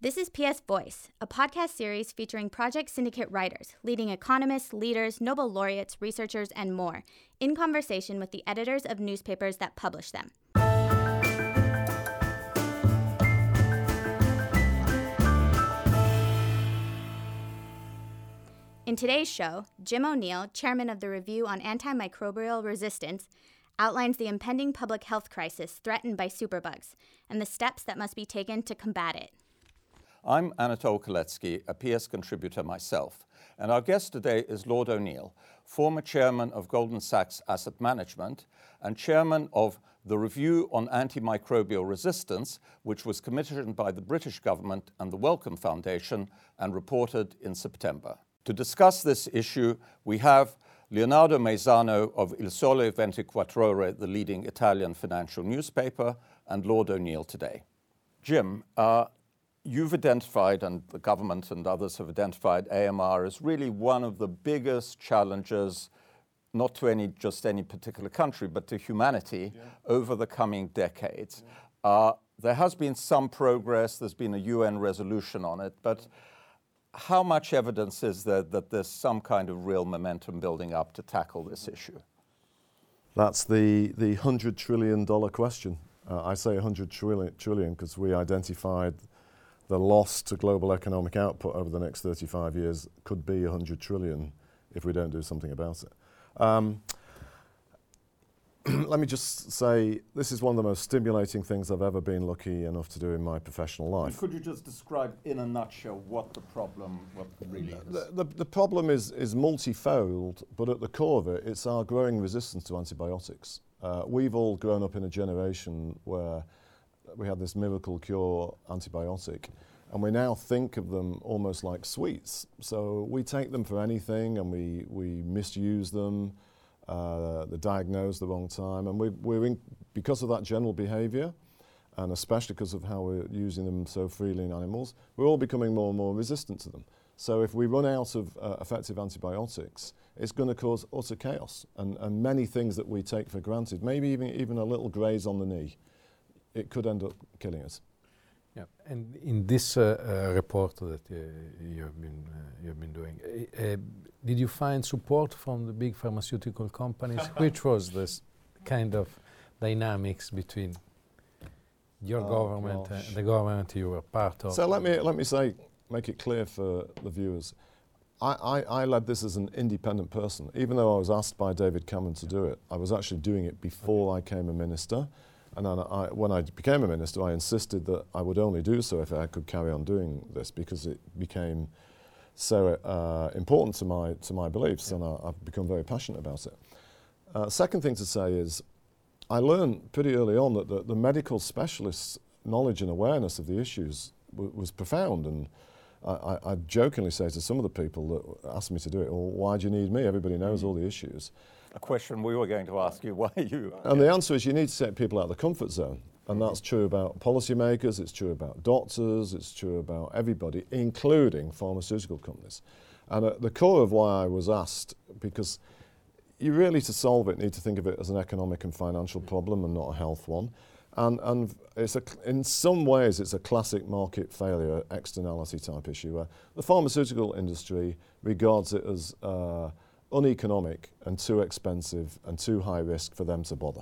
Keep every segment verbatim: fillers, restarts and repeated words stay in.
This is P S Voice, a podcast series featuring Project Syndicate writers, leading economists, leaders, Nobel laureates, researchers, and more, in conversation with the editors of newspapers that publish them. In today's show, Jim O'Neill, chairman of the Review on Antimicrobial Resistance, outlines the impending public health crisis threatened by superbugs and the steps that must be taken to combat it. I'm Anatole Koletsky, a P S contributor myself, and our guest today is Lord O'Neill, former chairman of Goldman Sachs Asset Management and chairman of the Review on Antimicrobial Resistance, which was commissioned by the British government and the Wellcome Foundation and reported in September. To discuss this issue, we have Leonardo Maisano of Il Sole ventiquattro Ore, the leading Italian financial newspaper, and Lord O'Neill today. Jim, uh, you've identified, and the government and others have identified, A M R as really one of the biggest challenges, not to any just any particular country, but to humanity yeah. over the coming decades. Yeah. Uh, there has been some progress. There's been a U N resolution on it, but how much evidence is there that there's some kind of real momentum building up to tackle this issue? That's the the hundred trillion dollar question. Uh, I say hundred trillion trillion because we identified the loss to global economic output over the next thirty-five years could be one hundred trillion if we don't do something about it. Um, let me just say, this is one of the most stimulating things I've ever been lucky enough to do in my professional life. Could you just describe in a nutshell what the problem what really is? The, the, the problem is, is multifold, but at the core of it, it's our growing resistance to antibiotics. Uh, we've all grown up in a generation where we had this miracle cure antibiotic, and we now think of them almost like sweets. So we take them for anything, and we, we misuse them. Uh, they're diagnosed the wrong time, and we, we're in, because of that general behaviour, and especially because of how we're using them so freely in animals, we're all becoming more and more resistant to them. So if we run out of uh, effective antibiotics, it's going to cause utter chaos, and, and many things that we take for granted, maybe even, even a little graze on the knee, it could end up killing us. Yeah, and in this uh, uh, report that uh, you've been uh, you've been doing, uh, did you find support from the big pharmaceutical companies? Which was this kind of dynamics between your oh government gosh. and the government you were part of? So let me let me say, make it clear for the viewers. I, I, I led this as an independent person. Even though I was asked by David Cameron to do it, I was actually doing it before okay. I became a minister. And then I, when I became a minister, I insisted that I would only do so if I could carry on doing this, because it became so uh, important to my to my beliefs, yeah. and I, I've become very passionate about it. Uh, second thing to say is, I learned pretty early on that the, the medical specialists' knowledge and awareness of the issues w- was profound, and I, I, I jokingly say to some of the people that asked me to do it, well, why do you need me? Everybody knows mm. all the issues. A question we were going to ask you, why you? And the answer is you need to take people out of the comfort zone. And that's true about policymakers, it's true about doctors, it's true about everybody, including pharmaceutical companies. And at the core of why I was asked, because you really, to solve it, need to think of it as an economic and financial problem and not a health one. And, and it's a, in some ways, it's a classic market failure, externality type issue, where the pharmaceutical industry regards it as uh, uneconomic and too expensive and too high risk for them to bother.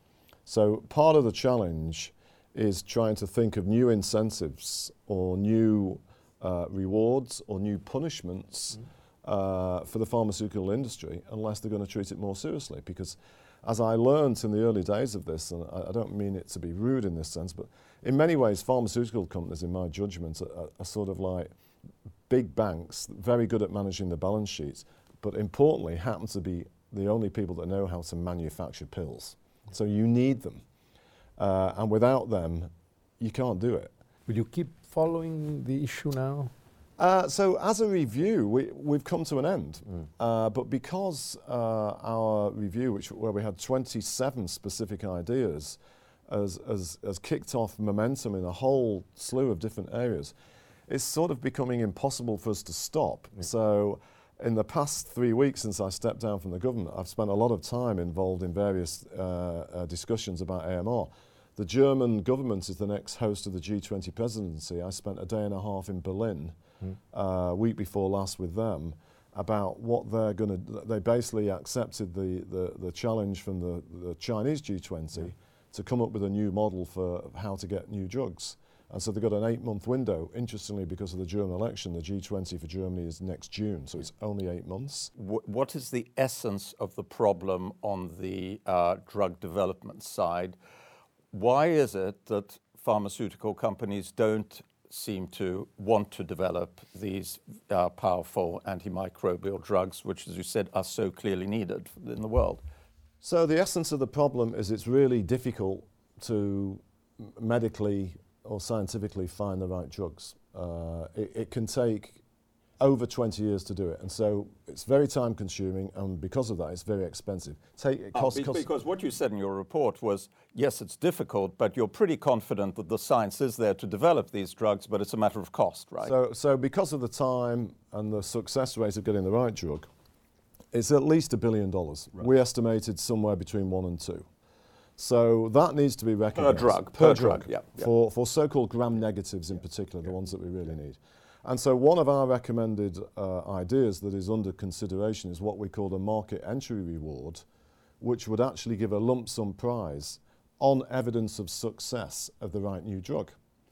So part of the challenge is trying to think of new incentives or new uh, rewards or new punishments mm. uh, for the pharmaceutical industry, unless they're going to treat it more seriously. Because as I learned in the early days of this, and I, I don't mean it to be rude in this sense, but in many ways pharmaceutical companies, in my judgment, are, are sort of like big banks, very good at managing the balance sheets, but importantly happen to be the only people that know how to manufacture pills. So you need them. Uh, and without them, you can't do it. Will you keep following the issue now? Uh, so as a review, we, we've come to an end. Mm. Uh, but because uh, our review, which where we had twenty-seven specific ideas, has, has, has kicked off momentum in a whole slew of different areas, it's sort of becoming impossible for us to stop. Mm. So in the past three weeks since I stepped down from the government, I've spent a lot of time involved in various uh, uh, discussions about A M R. The German government is the next host of the G twenty presidency. I spent a day and a half in Berlin, mm. uh, week before last with them, about what they're going to. They basically accepted the, the, the challenge from the, the Chinese G twenty yeah. to come up with a new model for how to get new drugs. And so they've got an eight-month window. Interestingly, because of the German election, the G twenty for Germany is next June, so it's only eight months. W- what is the essence of the problem on the uh, drug development side? Why is it that pharmaceutical companies don't seem to want to develop these uh, powerful antimicrobial drugs, which, as you said, are so clearly needed in the world? So the essence of the problem is it's really difficult to medically or scientifically find the right drugs. Uh, it, it can take over twenty years to do it, and so it's very time consuming, and because of that it's very expensive. Take, it costs, oh, be, costs because what you said in your report was, yes, it's difficult, but you're pretty confident that the science is there to develop these drugs, but it's a matter of cost, right? So, so because of the time and the success rate of getting the right drug, it's at least a billion dollars. Right. We estimated somewhere between one and two. So that needs to be recognised. Per drug. Per, per drug, drug, yeah. For, for so-called gram negatives in particular, the ones that we really need. And so one of our recommended uh, ideas that is under consideration is what we call a market entry reward, which would actually give a lump sum prize on evidence of success of the right new drug.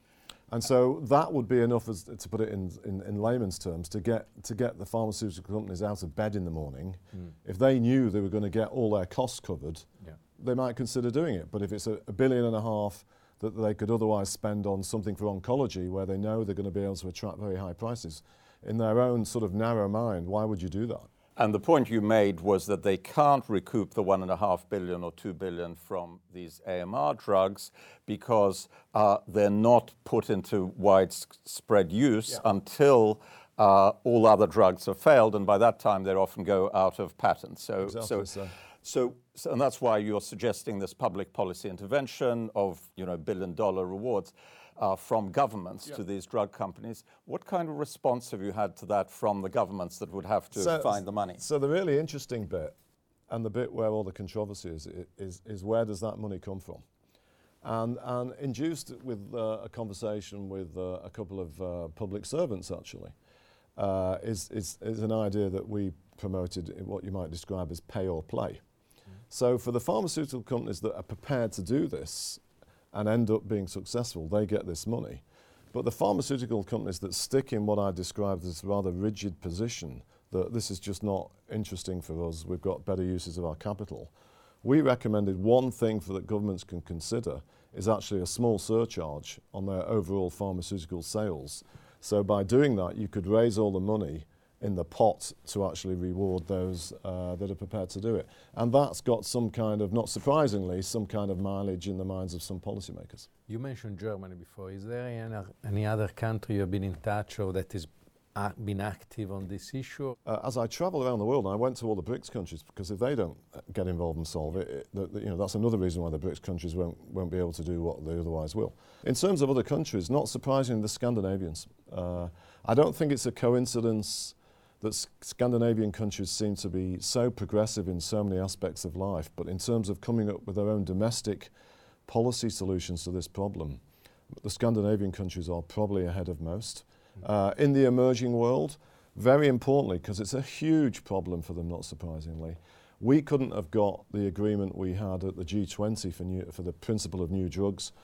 And so that would be enough, as, to put it in, in, in layman's terms, to get, to get the pharmaceutical companies out of bed in the morning. Mm. If they knew they were going to get all their costs covered, yeah. they might consider doing it. But if it's a, a billion and a half that they could otherwise spend on something for oncology, where they know they're going to be able to attract very high prices, in their own sort of narrow mind, why would you do that? And the point you made was that they can't recoup the one and a half billion or two billion from these A M R drugs because uh, they're not put into widespread use yeah. until uh, all other drugs have failed, and by that time they often go out of patent. So, exactly so, so. So, so, and that's why you're suggesting this public policy intervention of, you know, billion-dollar rewards uh, from governments yeah. to these drug companies. What kind of response have you had to that from the governments that would have to so, find the money? So the really interesting bit, and the bit where all the controversy is, is, is where does that money come from? And, and induced with uh, a conversation with uh, a couple of uh, public servants, actually, uh, is, is, is an idea that we promoted in what you might describe as pay or play. So for the pharmaceutical companies that are prepared to do this and end up being successful, they get this money. But the pharmaceutical companies that stick in what I described as rather rigid position, that this is just not interesting for us, we've got better uses of our capital, we recommended one thing for that governments can consider is actually a small surcharge on their overall pharmaceutical sales. So by doing that, you could raise all the money in the pot to actually reward those uh, that are prepared to do it. And that's got some kind of, not surprisingly, some kind of mileage in the minds of some policymakers. You mentioned Germany before. Is there any, any other country you've been in touch or that has uh, been active on this issue? Uh, as I travel around the world, and I went to all the BRICS countries, because if they don't get involved and solve it, it the, the, you know, that's another reason why the BRICS countries won't, won't be able to do what they otherwise will. In terms of other countries, not surprisingly, the Scandinavians. Uh, I don't think it's a coincidence that Scandinavian countries seem to be so progressive in so many aspects of life, but in terms of coming up with their own domestic policy solutions to this problem, the Scandinavian countries are probably ahead of most. Uh, in the emerging world, very importantly, because it's a huge problem for them, not surprisingly, we couldn't have got the agreement we had at the G twenty for, new, for the principle of new drugs,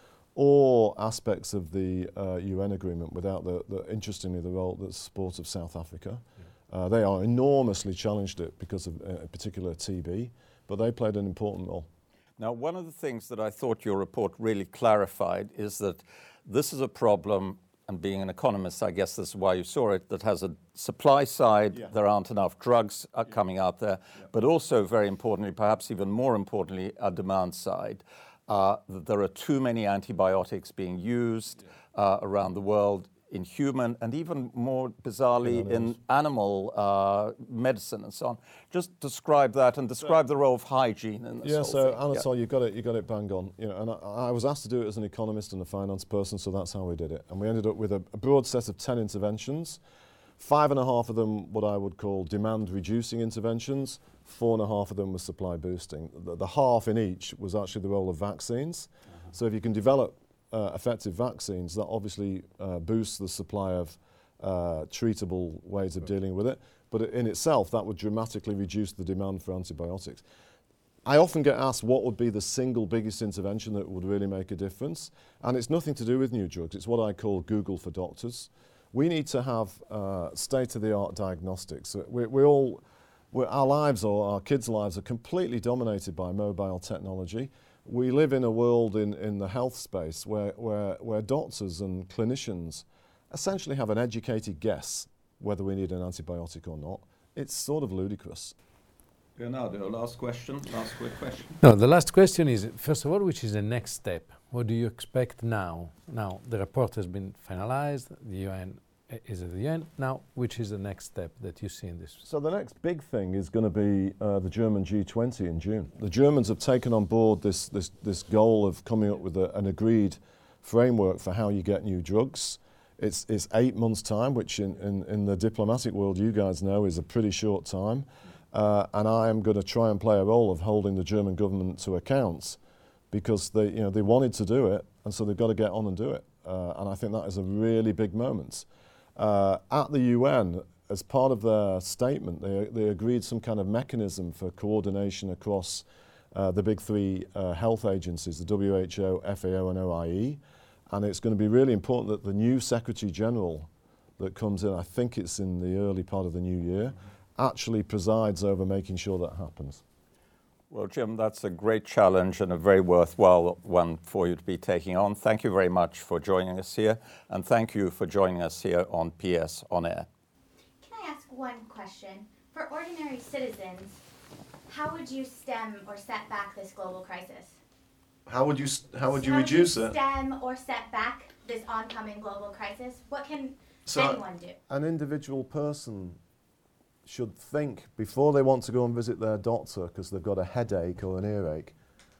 or aspects of the uh, U N agreement without, the, the, interestingly, the role, the support of South Africa. Yeah. Uh, they are enormously challenged it because of uh, particular T B, but they played an important role. Now, one of the things that I thought your report really clarified is that this is a problem, and being an economist, I guess this is why you saw it, that has a supply side, yeah. there aren't enough drugs are yeah. coming out there, yeah. but also, very importantly, perhaps even more importantly, a demand side. Uh, that there are too many antibiotics being used yeah. uh, around the world, in human and even more bizarrely in, in animal uh, medicine and so on. Just describe that and describe so, the role of hygiene in this yeah, whole so thing. Anatol, yeah. you got it, you got it bang on. You know, and I, I was asked to do it as an economist and a finance person, so that's how we did it. And we ended up with a, a broad set of ten interventions. Five and a half of them, what I would call demand-reducing interventions. Four and a half of them were supply boosting. The, the half in each was actually the role of vaccines. Uh-huh. So if you can develop uh, effective vaccines, that obviously uh, boosts the supply of uh, treatable ways of dealing with it. But in itself, that would dramatically reduce the demand for antibiotics. I often get asked what would be the single biggest intervention that would really make a difference. And it's nothing to do with new drugs. It's what I call Google for doctors. We need to have uh, state-of-the-art diagnostics. We, we all, we're, our lives or our kids' lives are completely dominated by mobile technology. We live in a world in, in the health space where, where, where doctors and clinicians essentially have an educated guess whether we need an antibiotic or not. It's sort of ludicrous. Leonardo, last question, last quick question. No, the last question is, first of all, which is the next step? What do you expect now? Now, the report has been finalized, the U N is at the end. Now, which is the next step that you see in this? So the next big thing is going to be uh, the German G twenty in June. The Germans have taken on board this, this, this goal of coming up with a, an agreed framework for how you get new drugs. It's, it's eight months' time, which in, in, in the diplomatic world, you guys know, is a pretty short time. Uh, and I am going to try and play a role of holding the German government to account because they, you know, they wanted to do it, and so they've got to get on and do it. Uh, and I think that is a really big moment. Uh, at the U N, as part of their statement, they, they agreed some kind of mechanism for coordination across uh, the big three uh, health agencies, the W H O, F A O and O I E. And it's going to be really important that the new Secretary General that comes in, I think it's in the early part of the new year, actually presides over making sure that happens. Well, Jim, that's a great challenge and a very worthwhile one for you to be taking on. Thank you very much for joining us here, and thank you for joining us here on P S On Air. Can I ask one question? For ordinary citizens, how would you stem or set back this global crisis? How would you, how would you how reduce would you it? stem or set back this oncoming global crisis? What can So anyone do? An individual person should think before they want to go and visit their doctor because they've got a headache or an earache,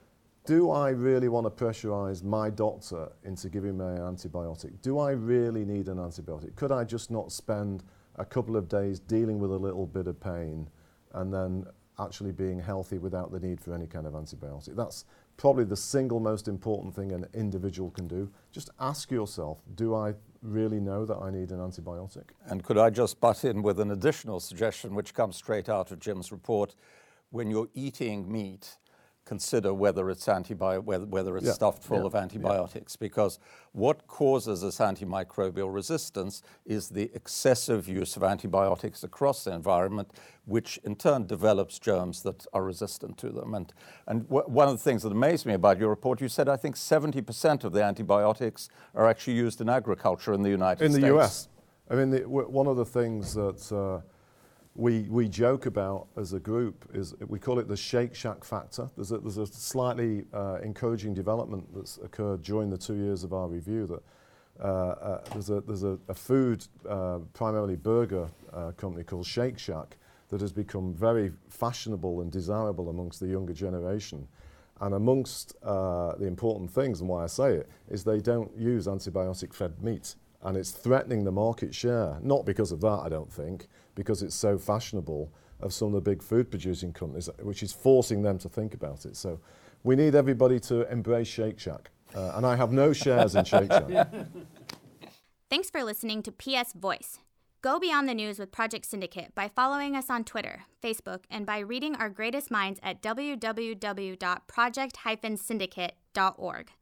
do I really want to pressurize my doctor into giving me an antibiotic? Do I really need an antibiotic? Could I just not spend a couple of days dealing with a little bit of pain and then actually being healthy without the need for any kind of antibiotic? That's probably the single most important thing an individual can do. Just ask yourself, do I really know that I need an antibiotic? And could I just butt in with an additional suggestion which comes straight out of Jim's report? When you're eating meat, consider whether it's antibi- whether, whether it's yeah. stuffed full yeah. of antibiotics, yeah. because what causes this antimicrobial resistance is the excessive use of antibiotics across the environment, which in turn develops germs that are resistant to them. And, and w- one of the things that amazed me about your report, you said I think seventy percent of the antibiotics are actually used in agriculture in the United in States. In the U S. I mean, the, w- one of the things that uh, We, we joke about as a group is we call it the Shake Shack factor. There's a, there's a slightly uh, encouraging development that's occurred during the two years of our review that uh, uh, there's a, there's a, a food, uh, primarily burger uh, company called Shake Shack that has become very fashionable and desirable amongst the younger generation. And amongst uh, the important things, and why I say it, is they don't use antibiotic-fed meat. And it's threatening the market share, not because of that, I don't think, because it's so fashionable of some of the big food producing companies, which is forcing them to think about it. So we need everybody to embrace Shake Shack. Uh, and I have no shares in Shake Shack. Thanks for listening to P S Voice. Go beyond the news with Project Syndicate by following us on Twitter, Facebook, and by reading our greatest minds at w w w dot project dash syndicate dot org.